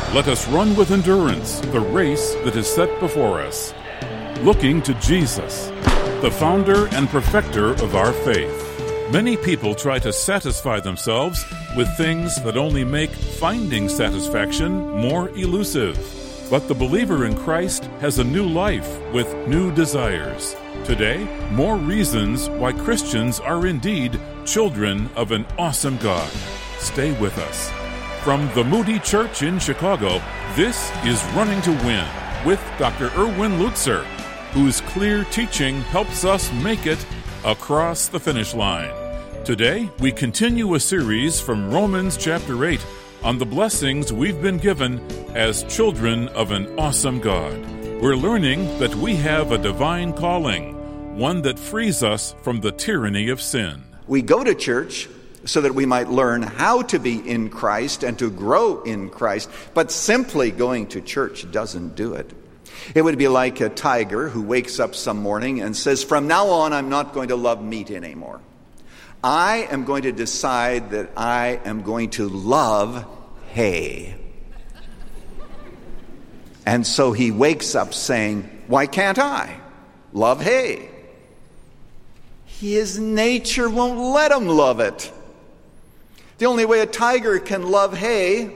Let us run with endurance the race that is set before us, looking to Jesus, the founder and perfecter of our faith. Many people try to satisfy themselves with things that only make finding satisfaction more elusive. But the believer in Christ has a new life with new desires. Today, more reasons why Christians are indeed children of an awesome God. Stay with us. From the Moody Church in Chicago, this is Running to Win with Dr. Erwin Lutzer, whose clear teaching helps us make it across the finish line. Today, we continue a series from Romans chapter 8 on the blessings we've been given as children of an awesome God. We're learning that we have a divine calling, one that frees us from the tyranny of sin. We go to church so that we might learn how to be in Christ and to grow in Christ, but simply going to church doesn't do it. It would be like a tiger who wakes up some morning and says, "From now on, I'm not going to love meat anymore. I am going to decide that I am going to love hay." And so he wakes up saying, "Why can't I love hay?" His nature won't let him love it. The only way a tiger can love hay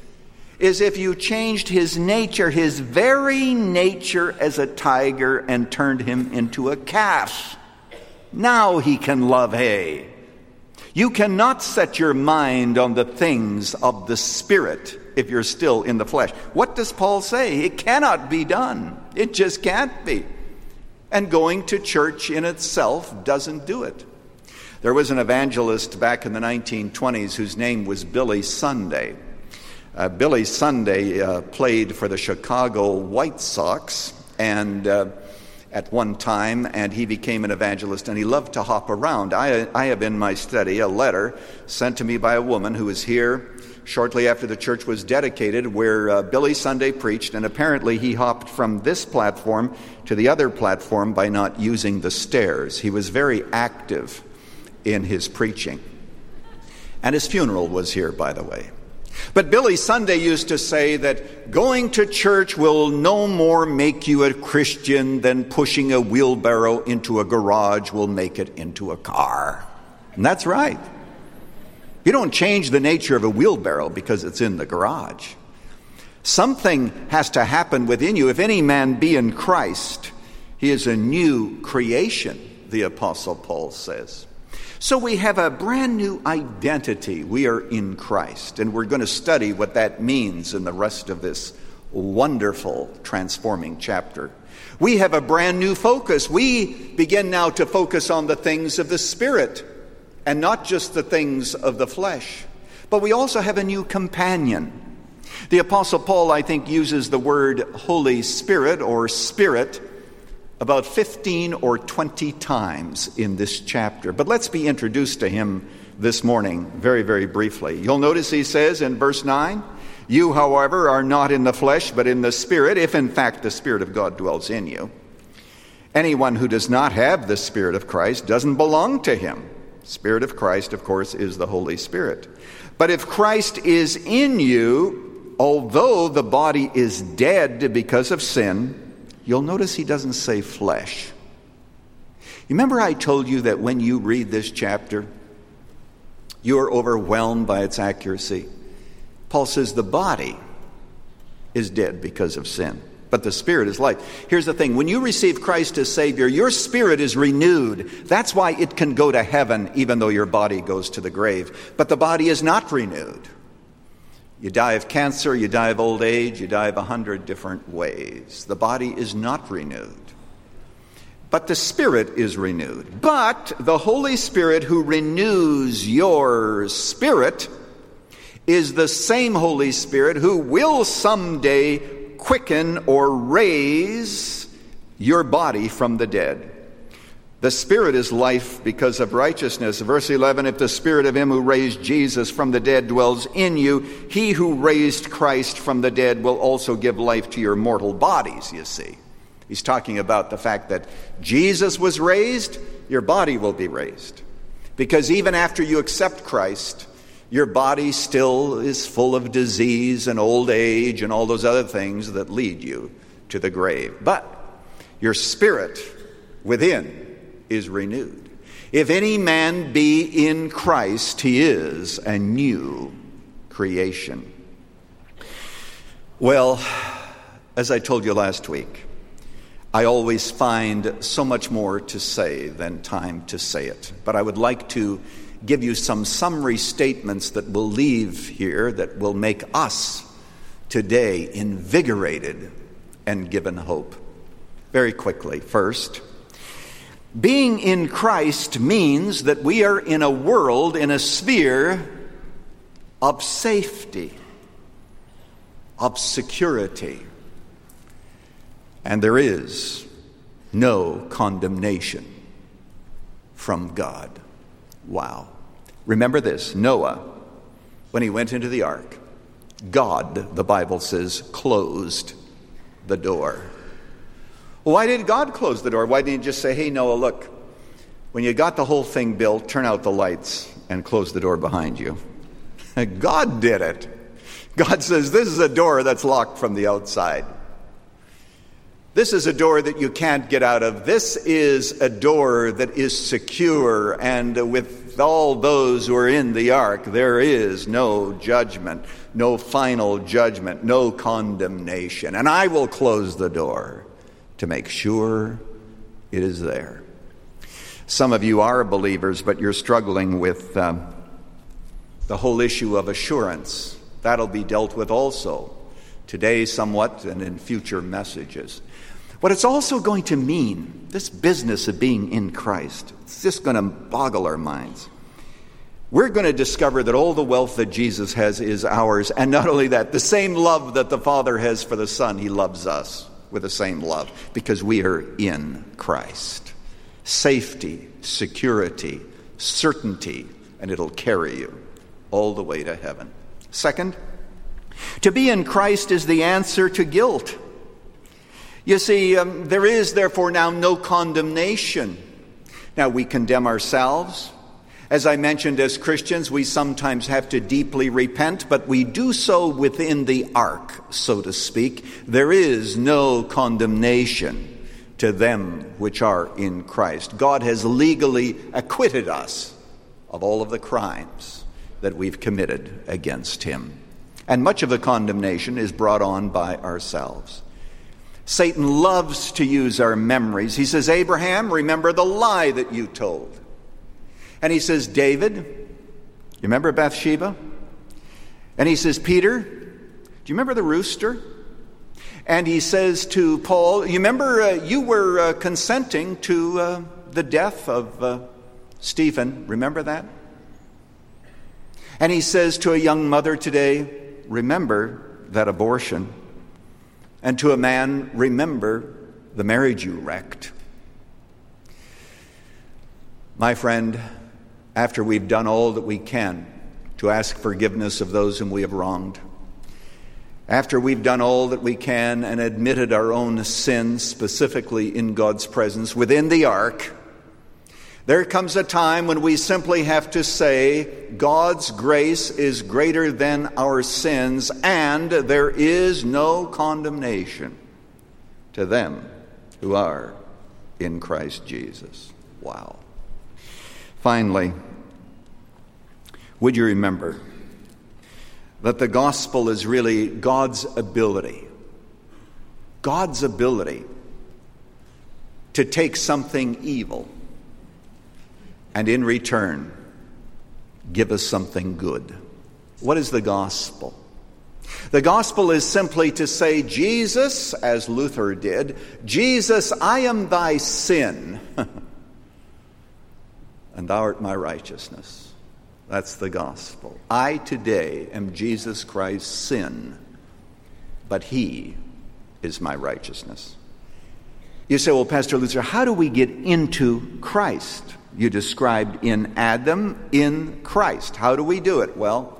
is if you changed his nature, his very nature as a tiger, and turned him into a calf. Now he can love hay. You cannot set your mind on the things of the Spirit if you're still in the flesh. What does Paul say? It cannot be done. It just can't be. And going to church in itself doesn't do it. There was an evangelist back in the 1920s whose name was Billy Sunday. Billy Sunday played for the Chicago White Sox and at one time, and he became an evangelist, and he loved to hop around. I have in my study a letter sent to me by a woman who was here shortly after the church was dedicated, where Billy Sunday preached, and apparently he hopped from this platform to the other platform by not using the stairs. He was very active in his preaching. And his funeral was here, by the way. But Billy Sunday used to say that going to church will no more make you a Christian than pushing a wheelbarrow into a garage will make it into a car. And that's right. You don't change the nature of a wheelbarrow because it's in the garage. Something has to happen within you. If any man be in Christ, he is a new creation, the Apostle Paul says. So we have a brand new identity. We are in Christ, and we're going to study what that means in the rest of this wonderful, transforming chapter. We have a brand new focus. We begin now to focus on the things of the Spirit and not just the things of the flesh. But we also have a new companion. The Apostle Paul, I think, uses the word Holy Spirit or Spirit about 15 or 20 times in this chapter. But let's be introduced to him this morning very, very briefly. You'll notice he says in verse 9, "You, however, are not in the flesh, but in the Spirit, if in fact the Spirit of God dwells in you. Anyone who does not have the Spirit of Christ doesn't belong to him." Spirit of Christ, of course, is the Holy Spirit. "But if Christ is in you, although the body is dead because of sin," you'll notice he doesn't say flesh. You remember I told you that when you read this chapter, you are overwhelmed by its accuracy. Paul says the body is dead because of sin, but the Spirit is life. Here's the thing. When you receive Christ as Savior, your spirit is renewed. That's why it can go to heaven even though your body goes to the grave. But the body is not renewed. You die of cancer, you die of old age, you die of 100 different ways. The body is not renewed. But the Spirit is renewed. But the Holy Spirit who renews your spirit is the same Holy Spirit who will someday quicken or raise your body from the dead. The Spirit is life because of righteousness. Verse 11, "If the Spirit of him who raised Jesus from the dead dwells in you, he who raised Christ from the dead will also give life to your mortal bodies," you see. He's talking about the fact that Jesus was raised, your body will be raised. Because even after you accept Christ, Your body still is full of disease and old age and all those other things that lead you to the grave. But your spirit within is renewed. If any man be in Christ, he is a new creation. Well, as I told you last week, I always find so much more to say than time to say it. But I would like to give you some summary statements that we'll leave here that will make us today invigorated and given hope. Very quickly. First, being in Christ means that we are in a world, in a sphere of safety, of security, and there is no condemnation from God. Wow. Remember this, Noah, when he went into the ark, God, the Bible says, closed the door. Why did God close the door? Why didn't he just say, hey, Noah, look, when you got the whole thing built, turn out the lights and close the door behind you? God did it. God says, this is a door that's locked from the outside. This is a door that you can't get out of. This is a door that is secure, and with all those who are in the ark, there is no judgment, no final judgment, no condemnation. And I will close the door to make sure it is there. Some of you are believers, but you're struggling with the whole issue of assurance. That'll be dealt with also today somewhat and in future messages. What it's also going to mean, this business of being in Christ, it's just going to boggle our minds. We're going to discover that all the wealth that Jesus has is ours, and not only that, the same love that the Father has for the Son, he loves us with the same love, because we are in Christ. Safety, security, certainty, and it'll carry you all the way to heaven. Second, to be in Christ is the answer to guilt. You see, there is therefore now no condemnation. Now, we condemn ourselves. As I mentioned, as Christians, we sometimes have to deeply repent, but we do so within the ark, so to speak. There is no condemnation to them which are in Christ. God has legally acquitted us of all of the crimes that we've committed against him. And much of the condemnation is brought on by ourselves. Satan loves to use our memories. He says, Abraham, remember the lie that you told. And he says, David, you remember Bathsheba? And he says, Peter, do you remember the rooster? And he says to Paul, you remember you were consenting to the death of Stephen. Remember that? And he says to a young mother today, remember that abortion. And to a man, remember the marriage you wrecked. My friend, after we've done all that we can to ask forgiveness of those whom we have wronged, after we've done all that we can and admitted our own sins, specifically in God's presence within the ark, there comes a time when we simply have to say, God's grace is greater than our sins, and there is no condemnation to them who are in Christ Jesus. Wow. Finally, would you remember that the gospel is really God's ability to take something evil and in return give us something good. What is the gospel? The gospel is simply to say, Jesus, as Luther did, Jesus, I am thy sin, and thou art my righteousness. That's the gospel. I today am Jesus Christ's sin, but he is my righteousness. You say, well, Pastor Luther, how do we get into Christ? You described in Adam, in Christ. How do we do it? Well,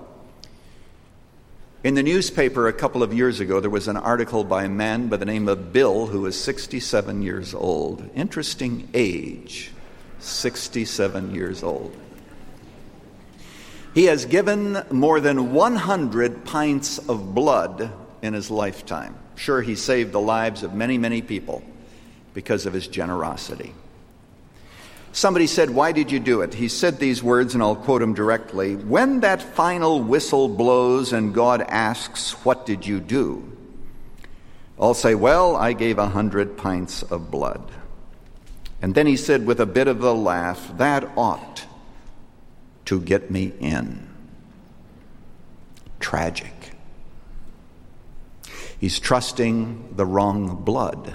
in the newspaper a couple of years ago, there was an article by a man by the name of Bill, who is 67 years old. Interesting age, 67 years old. He has given more than 100 pints of blood in his lifetime. Sure, he saved the lives of many, many people because of his generosity. Somebody said, "Why did you do it?" He said these words, and I'll quote him directly. "When that final whistle blows and God asks, 'What did you do?' I'll say, 'Well, I gave 100 pints of blood.'" And then he said with a bit of a laugh, "That ought to get me in." Tragic. He's trusting the wrong blood.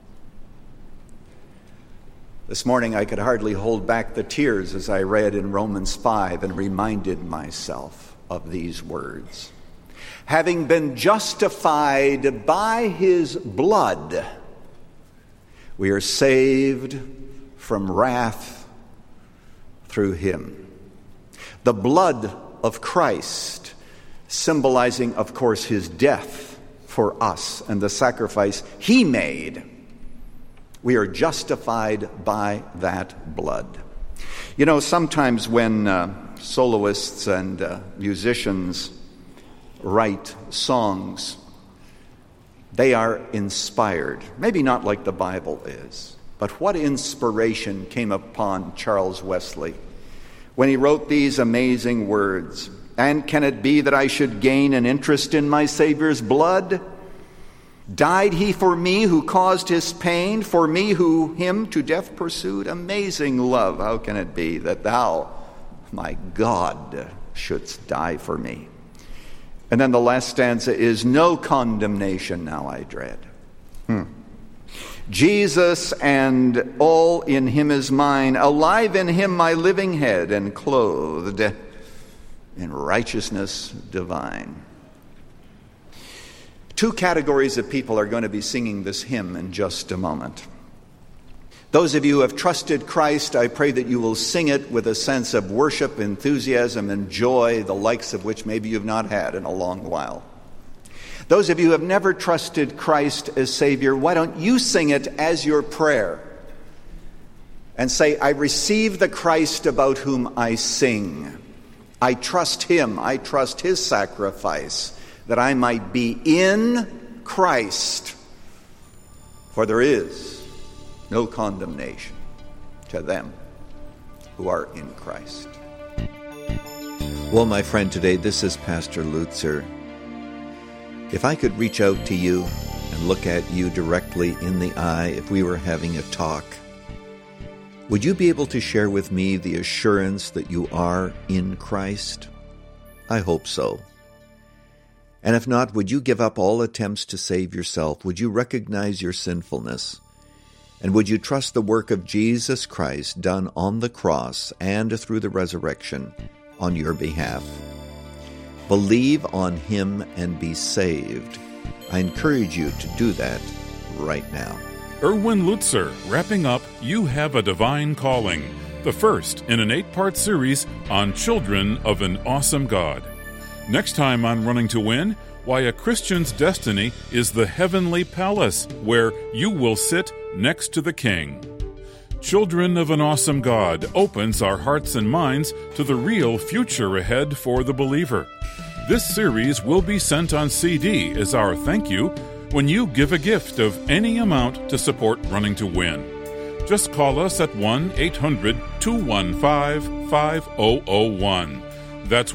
This morning I could hardly hold back the tears as I read in Romans 5 and reminded myself of these words. Having been justified by his blood, we are saved from wrath through him. The blood of Christ, symbolizing, of course, his death for us and the sacrifice he made. We are justified by that blood. You know, sometimes when soloists and musicians write songs, they are inspired. Maybe not like the Bible is, but what inspiration came upon Charles Wesley when he wrote these amazing words? "And can it be that I should gain an interest in my Savior's blood? Died he for me who caused his pain, for me who him to death pursued? Amazing love, how can it be that thou, my God, shouldst die for me?" And then the last stanza is, "No condemnation now I dread. Jesus and all in him is mine, alive in him my living head, and clothed in righteousness divine." Two categories of people are going to be singing this hymn in just a moment. Those of you who have trusted Christ, I pray that you will sing it with a sense of worship, enthusiasm, and joy, the likes of which maybe you've not had in a long while. Those of you who have never trusted Christ as Savior, why don't you sing it as your prayer and say, "I receive the Christ about whom I sing. I trust him. I trust his sacrifice, that I might be in Christ. For there is no condemnation to them who are in Christ." Well, my friend, today this is Pastor Lutzer. If I could reach out to you and look at you directly in the eye, if we were having a talk, would you be able to share with me the assurance that you are in Christ? I hope so. And if not, would you give up all attempts to save yourself? Would you recognize your sinfulness? And would you trust the work of Jesus Christ done on the cross and through the resurrection on your behalf? Believe on him and be saved. I encourage you to do that right now. Erwin Lutzer, wrapping up You Have a Divine Calling, the first in an 8-part series on children of an awesome God. Next time on Running to Win, why a Christian's destiny is the heavenly palace where you will sit next to the King. Children of an Awesome God opens our hearts and minds to the real future ahead for the believer. This series will be sent on CD as our thank you when you give a gift of any amount to support Running to Win. Just call us at 1-800-215-5001. That's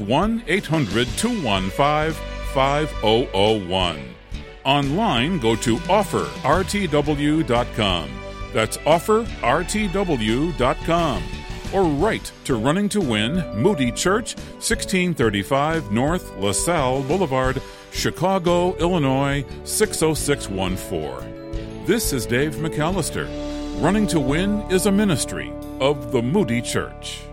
1-800-215-5001. Online, go to offerrtw.com. That's offerrtw.com. Or write to Running to Win, Moody Church, 1635 North LaSalle Boulevard, Chicago, Illinois, 60614. This is Dave McAllister. Running to Win is a ministry of the Moody Church.